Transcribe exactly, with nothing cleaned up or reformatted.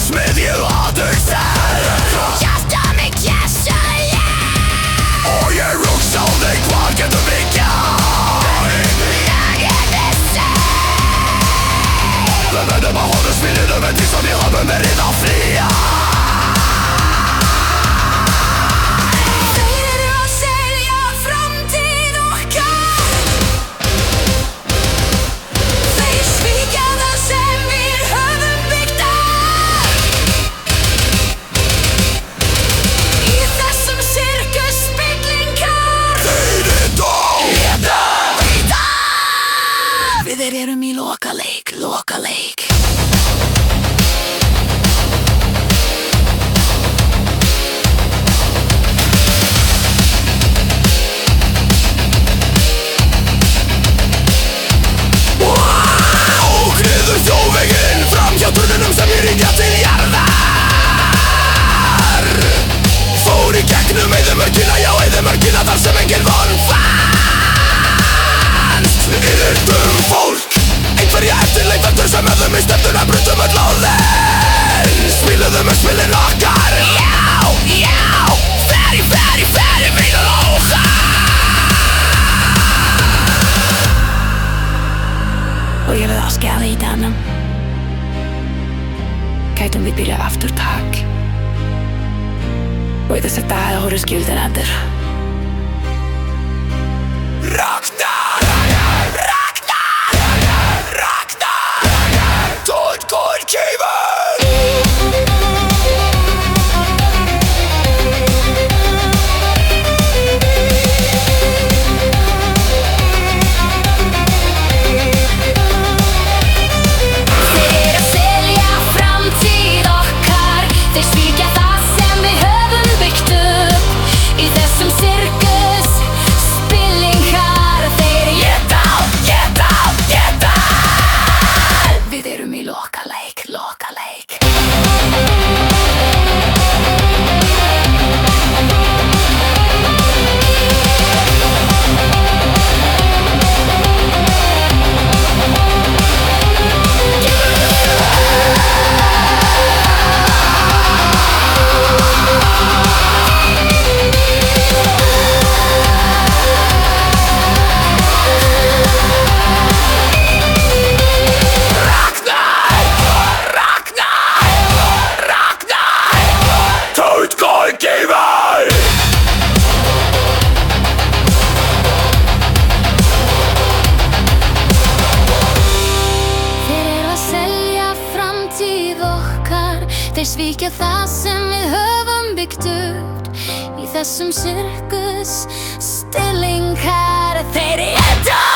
smiðju að hugsa Hjarta mig gæsali Og ég hugsa á þig, hvað getum við gert? Ég er þessi Við verðum að holda spilinu með því sem við höfum verið að flýja Þeir eru að selja framtíð okkar Þeir svíkja það sem við höfum byggt upp Í þessum sirkus spillingar Þeir eru Við erum í lokaleik, lokaleik Og gleður þjóðveginn fram hjá turnunum sem ég ringja til jarðar Fór í gegnum eyðimörkina, já eyðimörkina þar sem enginn von fannst Yrðum fólk, einhverja eftirleifendur sem höfðum í stefnuna brutum öll á þeim Spiluðum með spilin okkar, já, já Ferri, ferri, ferri, vinur okkar Og ég vil afskære i denne Kætum vi bygger aftur tak Og i disse dager har du skulden etter Ragnar, Ragnar, Ragnar Tótt góður kýfur Þeir eru að selja framtíð okkar Þeir svíkja það sem við höfum byggt upp Í þessum sirkus spillingar Þeir geta, geta, geta Við erum í lokaleik, lokaleik Þeir svíkja það sem við höfum byggt upp Í þessum sirkus stillingar Þeir eru